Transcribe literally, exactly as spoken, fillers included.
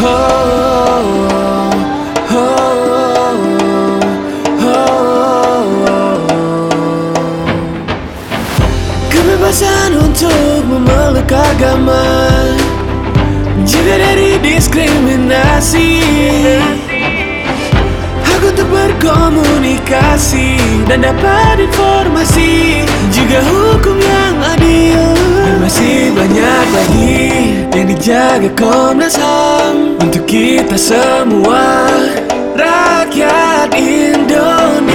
Oh, oh, oh, oh. Kebebasan untuk memeluk agama, jaga dari diskriminasi, hak untuk berkomunikasi dan dapat informasi, juga hukum yang adil. Dan masih banyak lagi yang dijaga Komnas H A M untuk kita semua rakyat Indonesia.